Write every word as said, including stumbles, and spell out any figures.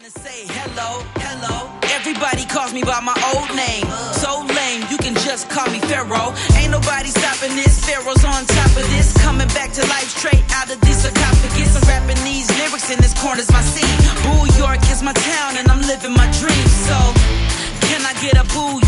to say hello, hello. Everybody calls me by my old name. So lame, you can just call me Pharaoh. Ain't nobody stopping this. Pharaoh's on top of this. Coming back to life straight out of this sarcophagus. I'm rapping these lyrics in this corner's my scene. Boo York is my town and I'm living my dream. So, can I get a boo